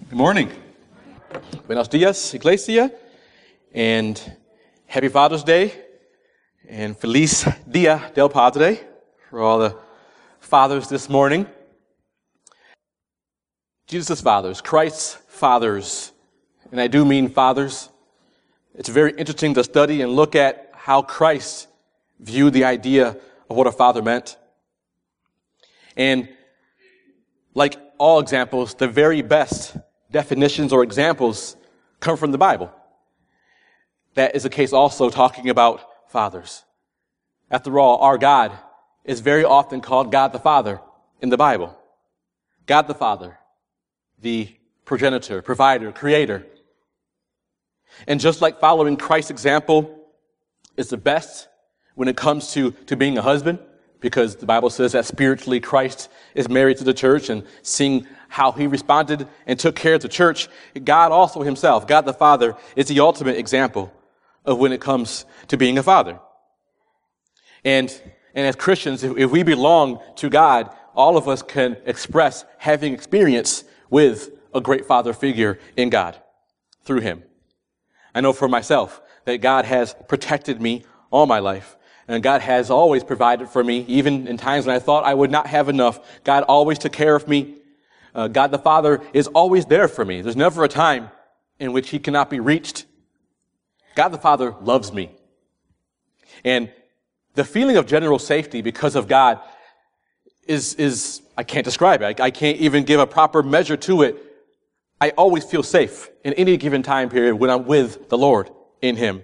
Good morning. Buenos dias, Iglesia, and happy Father's Day, and Feliz Dia del Padre for all the fathers this morning. Jesus' fathers, Christ's fathers, and I do mean fathers. It's very interesting to study and look at how Christ viewed the idea of what a father meant. And like all examples, the very best definitions or examples come from the Bible. That is the case also talking about fathers. After all, our God is very often called God the Father in the Bible. God the Father, the progenitor, provider, creator. And just like following Christ's example is the best when it comes to being a husband, because the Bible says that spiritually Christ is married to the church, and seeing how he responded and took care of the church, God also himself, God the Father, is the ultimate example of when it comes to being a father. And as Christians, if we belong to God, all of us can express having experience with a great father figure in God through him. I know for myself that God has protected me all my life. And God has always provided for me, even in times when I thought I would not have enough. God always took care of me. God the Father is always there for me. There's never a time in which he cannot be reached. God the Father loves me. And the feeling of general safety because of God is I can't describe it. I can't even give a proper measure to it. I always feel safe in any given time period when I'm with the Lord in him.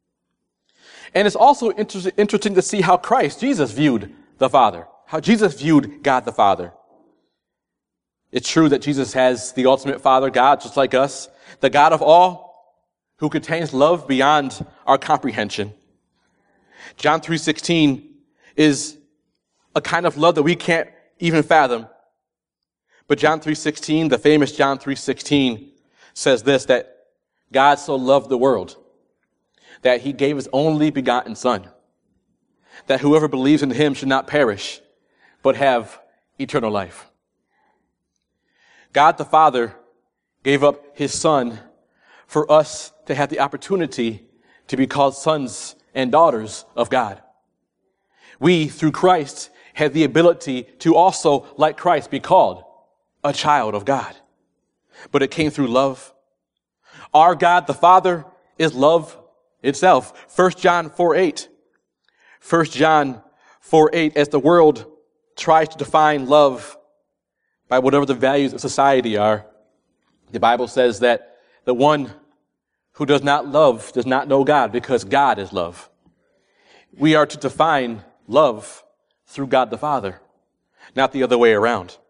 And it's also interesting to see how Jesus viewed the Father, how Jesus viewed God the Father. It's true that Jesus has the ultimate Father, God, just like us, the God of all, who contains love beyond our comprehension. John 3:16 is a kind of love that we can't even fathom. But John 3:16, the famous John 3:16, says this, that God so loved the world that he gave his only begotten Son, that whoever believes in him should not perish, but have eternal life. God the Father gave up his Son for us to have the opportunity to be called sons and daughters of God. We, through Christ, have the ability to also, like Christ, be called a child of God. But it came through love. Our God the Father is love itself. 1 John 4:8. 1 John 4:8, as the world tries to define love by whatever the values of society are, the Bible says that the one who does not love does not know God, because God is love. We are to define love through God the Father, not the other way around.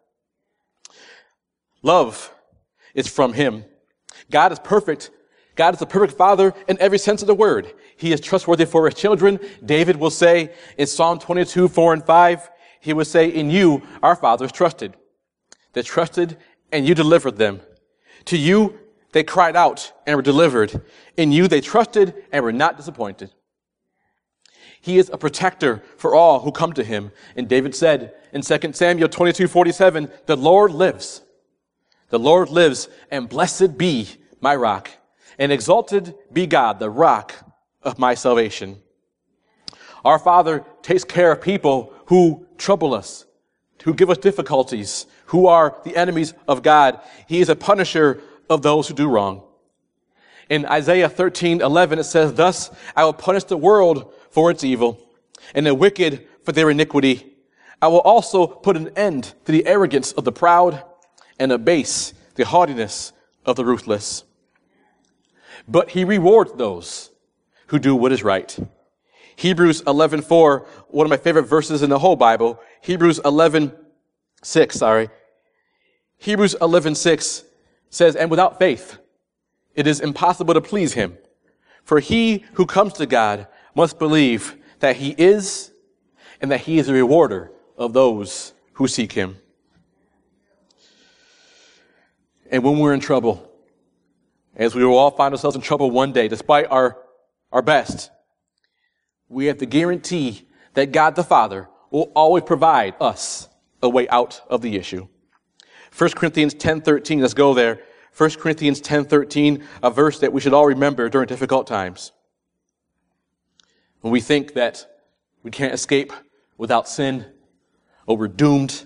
Love is from him. God is perfect. God is the perfect Father in every sense of the word. He is trustworthy for his children. David will say in Psalm 22:4-5, he will say, "In you our fathers trusted. They trusted and you delivered them. To you they cried out and were delivered. In you they trusted and were not disappointed." He is a protector for all who come to him. And David said in 2 Samuel 22:47, "The Lord lives. The Lord lives, and blessed be my rock. And exalted be God, the rock of my salvation." Our Father takes care of people who trouble us, who give us difficulties, who are the enemies of God. He is a punisher of those who do wrong. In Isaiah 13:11, it says, "Thus I will punish the world for its evil, and the wicked for their iniquity. I will also put an end to the arrogance of the proud, and abase the haughtiness of the ruthless. But he rewards those who do what is right." Hebrews 11:4, one of my favorite verses in the whole Bible. Hebrews 11:6 says, "And without faith, it is impossible to please him. For he who comes to God must believe that he is, and that he is a rewarder of those who seek him." And when we're in trouble, as we will all find ourselves in trouble one day, despite our best, we have the guarantee that God the Father will always provide us a way out of the issue. 1 Corinthians 10:13, let's go there. 1 Corinthians 10:13, a verse that we should all remember during difficult times. When we think that we can't escape without sin, or we're doomed.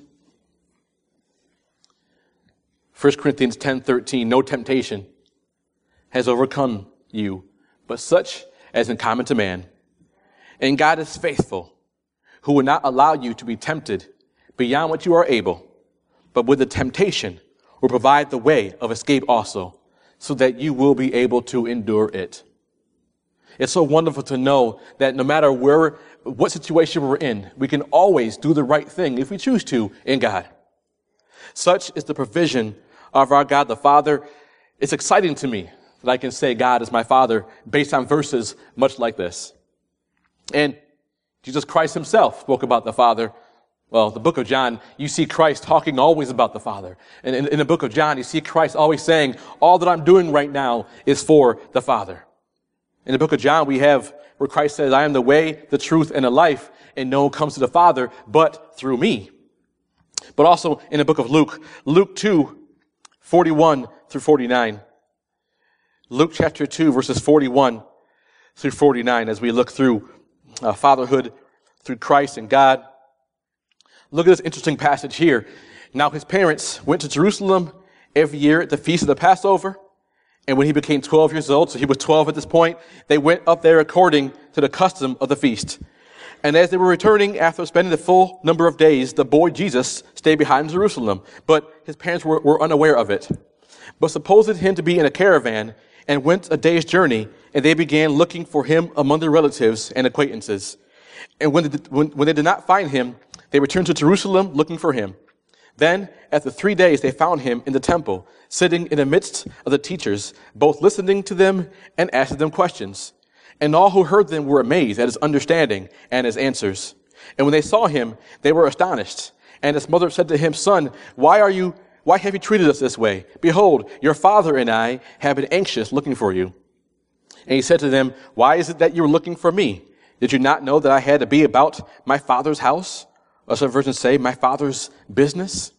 1 Corinthians 10:13, no temptation has overcome you, but such as is common to man. And God is faithful, who will not allow you to be tempted beyond what you are able, but with the temptation will provide the way of escape also, so that you will be able to endure it. It's so wonderful to know that no matter what situation we're in, we can always do the right thing if we choose to in God. Such is the provision of our God the Father. It's exciting to me that I can say God is my Father based on verses much like this. And Jesus Christ himself spoke about the Father. Well, the book of John, you see Christ talking always about the Father. And in the book of John, you see Christ always saying, all that I'm doing right now is for the Father. In the book of John, we have where Christ says, I am the way, the truth, and the life, and no one comes to the Father but through me. But also in the book of Luke, Luke 2:41 through 49. Luke chapter 2, verses 41 through 49, as we look through fatherhood through Christ and God. Look at this interesting passage here. Now his parents went to Jerusalem every year at the feast of the Passover. And when he became 12 years old, so he was 12 at this point, they went up there according to the custom of the feast. And as they were returning after spending the full number of days, the boy Jesus stayed behind in Jerusalem. But his parents were unaware of it. But supposed him to be in a caravan and went a day's journey, and they began looking for him among their relatives and acquaintances. And when they did not find him, they returned to Jerusalem looking for him. Then, after 3 days, they found him in the temple, sitting in the midst of the teachers, both listening to them and asking them questions. And all who heard them were amazed at his understanding and his answers. And when they saw him, they were astonished. And his mother said to him, Son, why have you treated us this way? Behold, your father and I have been anxious looking for you. And he said to them, Why is it that you are looking for me? Did you not know that I had to be about my father's house? Or some versions say, my father's business.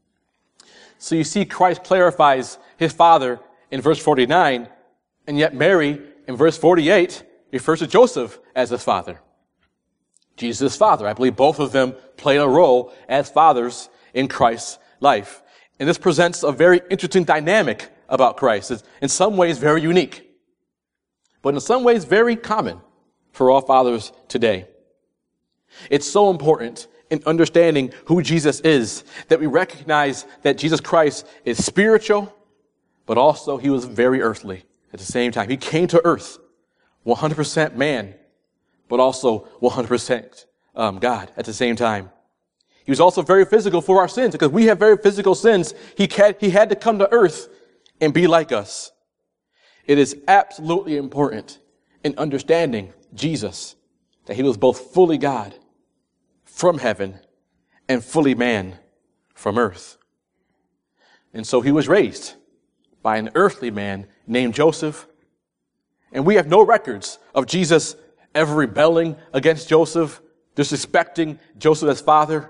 So you see, Christ clarifies his father in verse 49, and yet Mary in verse 48 refers to Joseph as his father. Jesus' father. I believe both of them played a role as fathers in Christ's life. And this presents a very interesting dynamic about Christ. It's in some ways very unique, but in some ways very common for all fathers today. It's so important in understanding who Jesus is, that we recognize that Jesus Christ is spiritual, but also he was very earthly at the same time. He came to earth, 100% man, but also 100% God at the same time. He was also very physical for our sins, because we have very physical sins. He had to come to earth and be like us. It is absolutely important in understanding Jesus that he was both fully God from heaven and fully man from earth. And so he was raised by an earthly man named Joseph. And we have no records of Jesus ever rebelling against Joseph, disrespecting Joseph as father.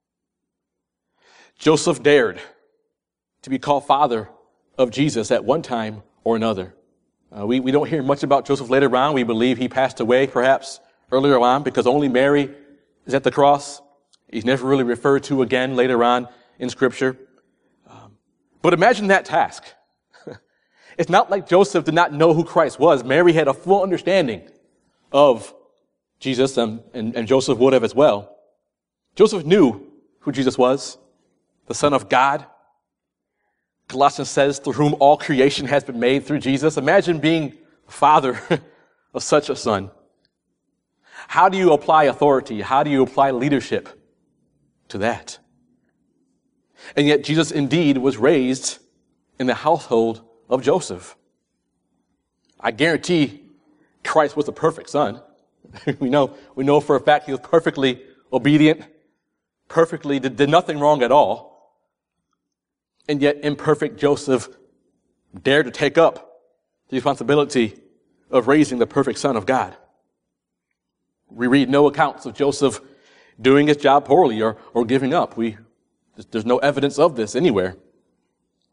Joseph dared to be called father of Jesus at one time or another. We don't hear much about Joseph later on. We believe he passed away perhaps earlier on because only Mary is at the cross. He's never really referred to again later on in Scripture. But imagine that task. It's not like Joseph did not know who Christ was. Mary had a full understanding of Jesus, and Joseph would have as well. Joseph knew who Jesus was, the Son of God. Colossians says, through whom all creation has been made through Jesus. Imagine being father of such a son. How do you apply authority? How do you apply leadership to that? And yet Jesus indeed was raised in the household of Joseph. I guarantee Christ was the perfect son. We know for a fact he was perfectly obedient, perfectly did nothing wrong at all. And yet imperfect Joseph dared to take up the responsibility of raising the perfect Son of God. We read no accounts of Joseph doing his job poorly or giving up. There's no evidence of this anywhere.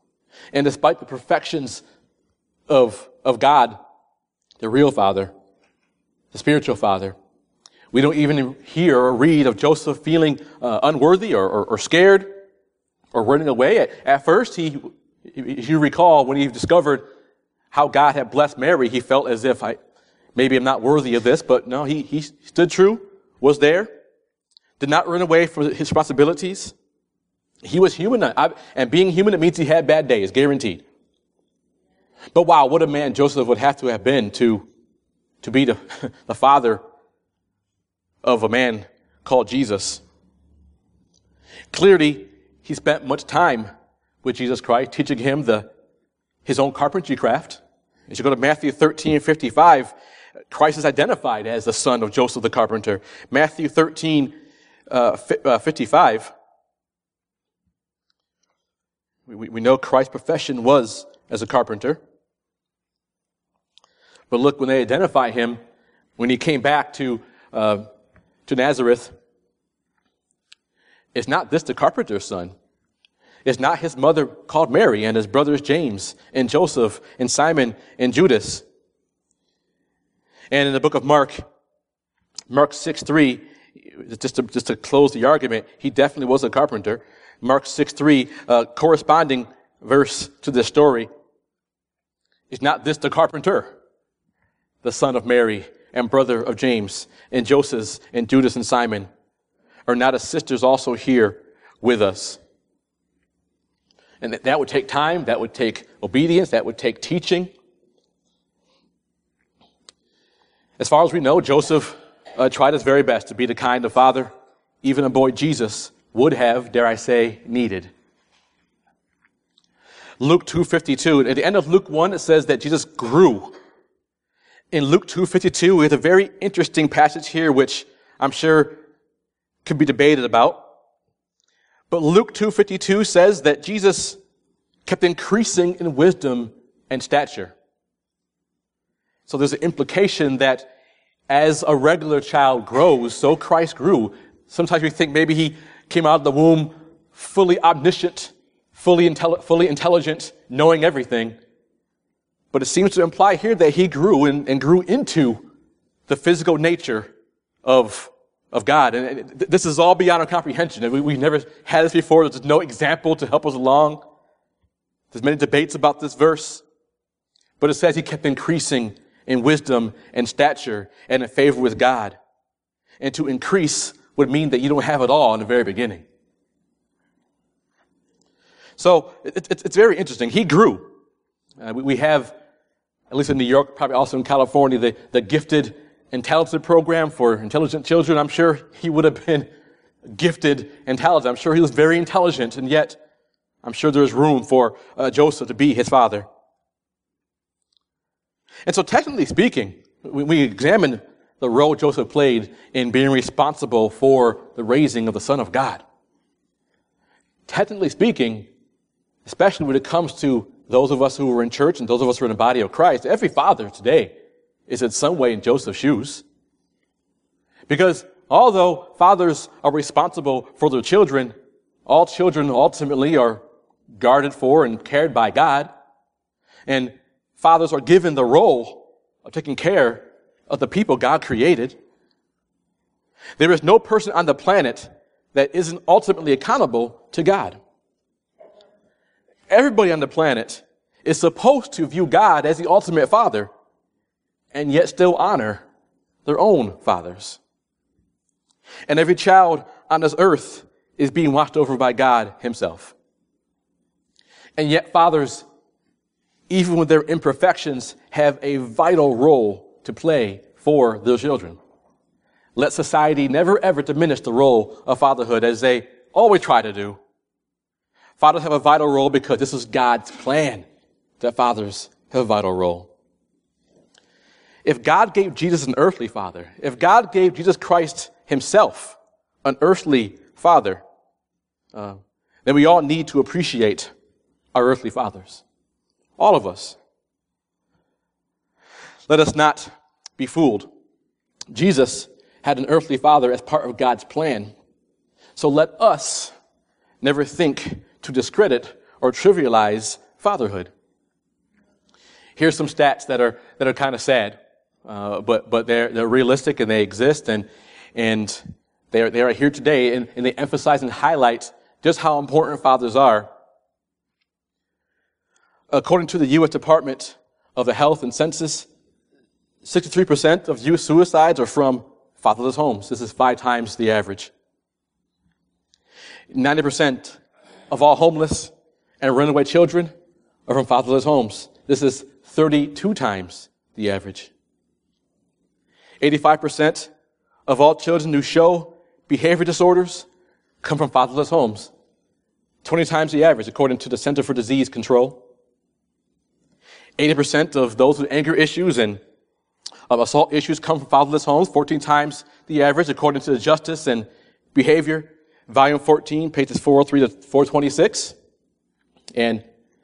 And despite the perfections of God, the real Father, the spiritual Father, we don't even hear or read of Joseph feeling unworthy or scared or running away. At first, if you recall, when he discovered how God had blessed Mary, he felt as if maybe I'm not worthy of this, but no, he stood true, was there, did not run away from his responsibilities. He was human, and being human, it means he had bad days, guaranteed. But wow, what a man Joseph would have to have been to be the father of a man called Jesus. Clearly, he spent much time with Jesus Christ, teaching him his own carpentry craft. As you go to Matthew 13:55, Christ is identified as the son of Joseph the carpenter. Matthew 13:55. We know Christ's profession was as a carpenter. But look, when they identify him, when he came back to Nazareth, is not this the carpenter's son? Is not his mother called Mary and his brothers James and Joseph and Simon and Judas? And in the book of Mark 6:3, just to close the argument, he definitely was a carpenter. Mark 6:3, corresponding verse to this story. Is not this the carpenter, the son of Mary and brother of James and Joseph and Judas and Simon? Are not his sisters also here with us? And that would take time, that would take obedience, that would take teaching. As far as we know, Joseph tried his very best to be the kind of father even a boy Jesus would have, dare I say, needed. Luke 2:52. At the end of Luke 1, it says that Jesus grew. In Luke 2:52, we have a very interesting passage here, which I'm sure could be debated about. But Luke 2:52 says that Jesus kept increasing in wisdom and stature. So there's an implication that as a regular child grows, so Christ grew. Sometimes we think maybe he came out of the womb fully omniscient, fully intelligent, knowing everything. But it seems to imply here that he grew and grew into the physical nature of God. And this is all beyond our comprehension. We've never had this before. There's no example to help us along. There's many debates about this verse. But it says he kept increasing in wisdom and stature and in favor with God. And to increase would mean that you don't have it all in the very beginning. So it's very interesting. He grew. We have, at least in New York, probably also in California, the gifted and talented program for intelligent children. I'm sure he would have been gifted and talented. I'm sure he was very intelligent, and yet I'm sure there was room for Joseph to be his father. And so technically speaking, we examine the role Joseph played in being responsible for the raising of the Son of God. Technically speaking, especially when it comes to those of us who are in church and those of us who are in the body of Christ, every father today is in some way in Joseph's shoes. Because although fathers are responsible for their children, all children ultimately are guarded for and cared by God. And fathers are given the role of taking care of the people God created. There is no person on the planet that isn't ultimately accountable to God. Everybody on the planet is supposed to view God as the ultimate father and yet still honor their own fathers. And every child on this earth is being watched over by God himself. And yet fathers, even with their imperfections, have a vital role to play for their children. Let society never ever diminish the role of fatherhood as they always try to do. Fathers have a vital role because this is God's plan that fathers have a vital role. If God gave Jesus an earthly father, if God gave Jesus Christ himself an earthly father, then we all need to appreciate our earthly fathers. All of us. Let us not be fooled. Jesus had an earthly father as part of God's plan. So let us never think to discredit or trivialize fatherhood. Here's some stats that are kind of sad, but they're realistic and they exist, and they are here today, and they emphasize and highlight just how important fathers are. According to the U.S. Department of the Health and Census, 63% of youth suicides are from fatherless homes. This is 5 times the average. 90% of all homeless and runaway children are from fatherless homes. This is 32 times the average. 85% of all children who show behavior disorders come from fatherless homes. 20 times the average, according to the Center for Disease Control. 80% of those with anger issues and of assault issues come from fatherless homes, 14 times the average, according to the Justice and Behavior, Volume 14, pages 403 to 426. And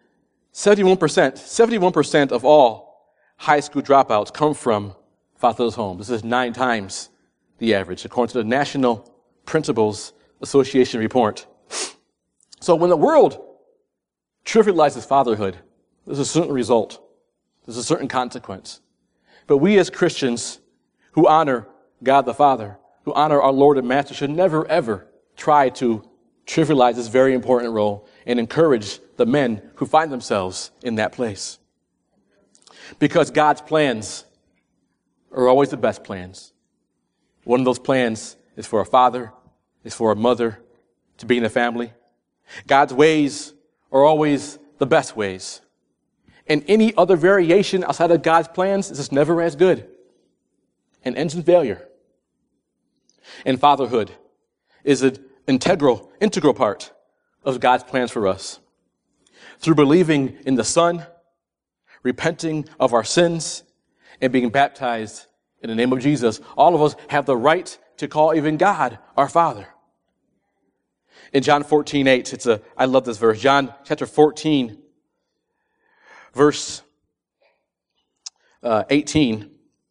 71% of all high school dropouts come from fatherless homes. This is 9 times the average, according to the National Principals Association report. So when the world trivializes fatherhood, there's a certain result. There's a certain consequence. But we as Christians who honor God the Father, who honor our Lord and Master, should never, ever try to trivialize this very important role and encourage the men who find themselves in that place. Because God's plans are always the best plans. One of those plans is for a father, is for a mother to be in a family. God's ways are always the best ways. And any other variation outside of God's plans is just never as good and ends in failure. And fatherhood is an integral part of God's plans for us. Through believing in the Son, repenting of our sins, and being baptized in the name of Jesus, all of us have the right to call even God our Father. In John 14:8, I love this verse. John chapter 14, verse 18.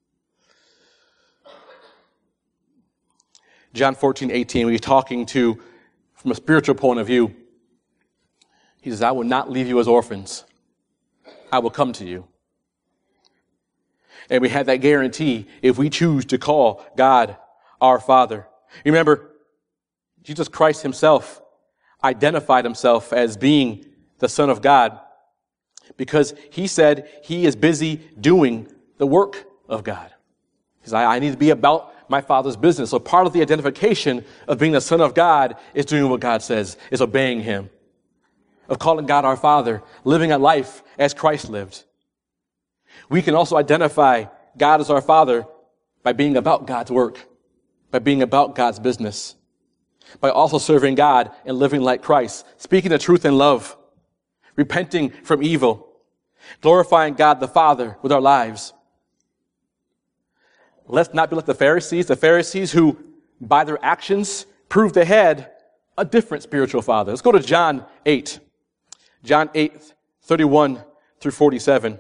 John 14:18, when he's talking from a spiritual point of view, he says, I will not leave you as orphans. I will come to you. And we have that guarantee if we choose to call God our Father. Remember, Jesus Christ himself identified himself as being the Son of God because he said he is busy doing the work of God. He said, I need to be about my Father's business. So part of the identification of being the Son of God is doing what God says, is obeying him, of calling God our Father, living a life as Christ lived. We can also identify God as our Father by being about God's work, by being about God's business, by also serving God and living like Christ, speaking the truth in love, repenting from evil, glorifying God the Father with our lives. Let's not be like the Pharisees who, by their actions, proved they had a different spiritual father. Let's go to John 8. John 8, 31 through 47.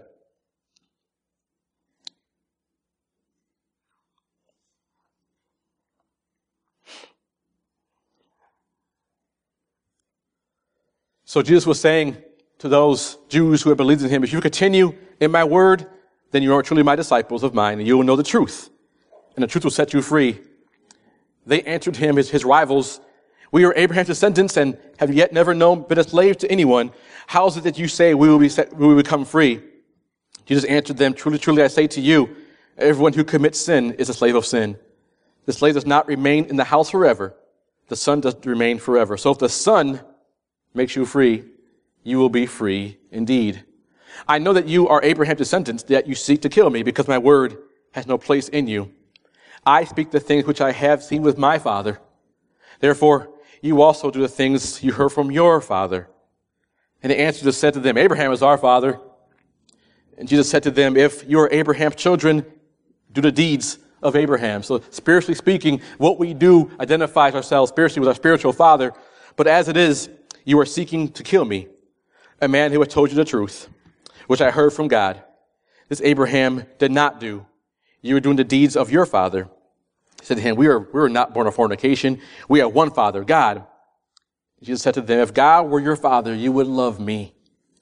So Jesus was saying to those Jews who had believed in him, if you continue in my word, then you are truly my disciples of mine, and you will know the truth, and the truth will set you free. They answered him, his rivals, we are Abraham's descendants and have yet never been a slave to anyone. How is it that you say we will become free? Jesus answered them, truly, truly, I say to you, everyone who commits sin is a slave of sin. The slave does not remain in the house forever. The son does remain forever. So if the Son makes you free, you will be free indeed. I know that you are Abraham's descendants, that you seek to kill me, because my word has no place in you. I speak the things which I have seen with my Father. Therefore, you also do the things you heard from your father. And the answer said to them, Abraham is our father. And Jesus said to them, if you are Abraham's children, do the deeds of Abraham. So spiritually speaking, what we do identifies ourselves spiritually with our spiritual father. But as it is, you are seeking to kill me, a man who has told you the truth, which I heard from God. This Abraham did not do. You are doing the deeds of your father. He said to him, we were not born of fornication. We have one Father, God. Jesus said to them, if God were your Father, you would love me.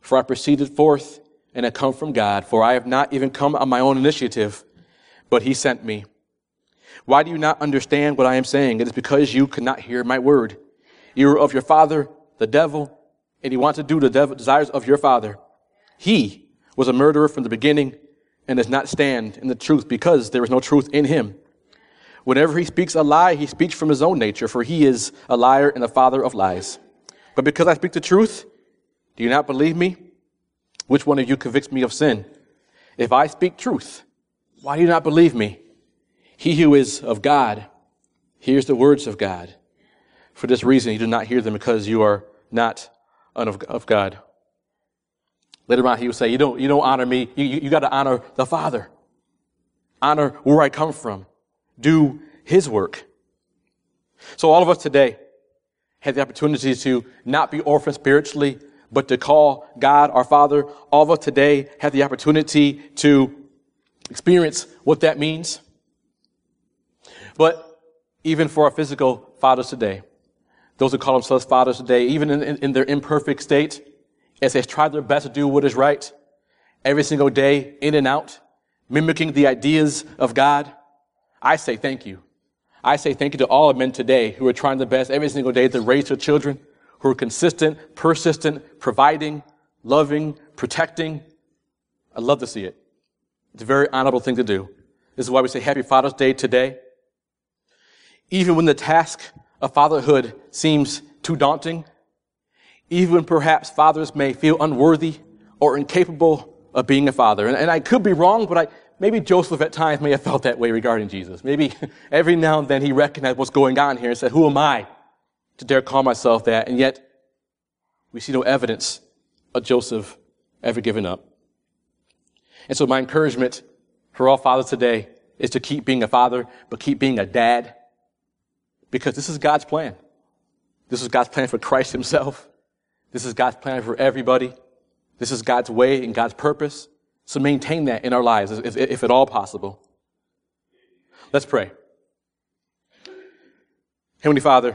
For I proceeded forth and have come from God, for I have not even come on my own initiative, but he sent me. Why do you not understand what I am saying? It is because you could not hear my word. You are of your father, the devil, and you want to do the desires of your father. He was a murderer from the beginning and does not stand in the truth because there is no truth in him. Whenever he speaks a lie, he speaks from his own nature, for he is a liar and the father of lies. But because I speak the truth, do you not believe me? Which one of you convicts me of sin? If I speak truth, why do you not believe me? He who is of God hears the words of God. For this reason, you do not hear them, because you are not of God. Later on, he will say, you don't honor me. You got to honor the Father. Honor where I come from. Do his work. So all of us today have the opportunity to not be orphans spiritually, but to call God our Father. All of us today have the opportunity to experience what that means. But even for our physical fathers today, those who call themselves fathers today, even in their imperfect state, as they try their best to do what is right, every single day, in and out, mimicking the ideas of God, I say thank you. I say thank you to all men today who are trying their best every single day to raise their children, who are consistent, persistent, providing, loving, protecting. I love to see it. It's a very honorable thing to do. This is why we say Happy Father's Day today. Even when the task of fatherhood seems too daunting, even when perhaps fathers may feel unworthy or incapable of being a father. And I could be wrong, but maybe Joseph at times may have felt that way regarding Jesus. Maybe every now and then he recognized what's going on here and said, who am I to dare call myself that? And yet we see no evidence of Joseph ever giving up. And so my encouragement for all fathers today is to keep being a father, but keep being a dad, because this is God's plan. This is God's plan for Christ himself. This is God's plan for everybody. This is God's way and God's purpose. So maintain that in our lives, if at all possible. Let's pray. Heavenly Father,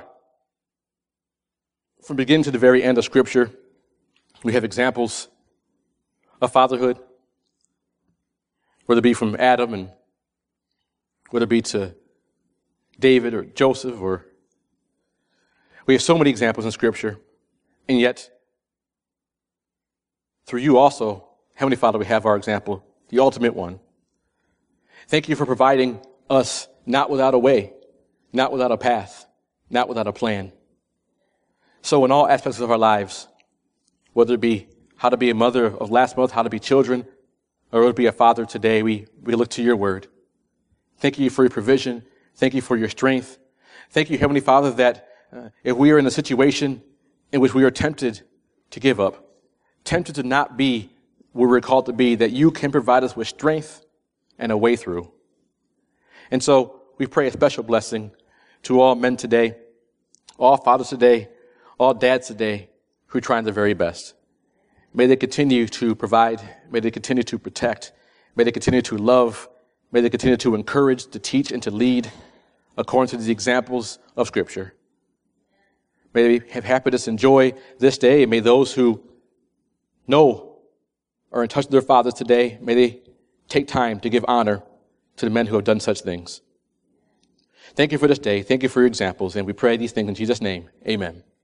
from beginning to the very end of Scripture, we have examples of fatherhood, whether it be from Adam and whether it be to David or Joseph, or we have so many examples in Scripture, and yet through you also, Heavenly Father, we have our example, the ultimate one. Thank you for providing us not without a way, not without a path, not without a plan. So in all aspects of our lives, whether it be how to be a mother of last month, how to be children, or whether it be a father today, we look to your word. Thank you for your provision. Thank you for your strength. Thank you, Heavenly Father, that if we are in a situation in which we are tempted to give up, tempted to not be where we're called to be, that you can provide us with strength and a way through. And so we pray a special blessing to all men today, all fathers today, all dads today who are trying their very best. May they continue to provide. May they continue to protect. May they continue to love. May they continue to encourage, to teach, and to lead according to the examples of Scripture. May they have happiness and joy this day. And may those who know are in touch with their fathers today, may they take time to give honor to the men who have done such things. Thank you for this day. Thank you for your examples. And we pray these things in Jesus' name. Amen.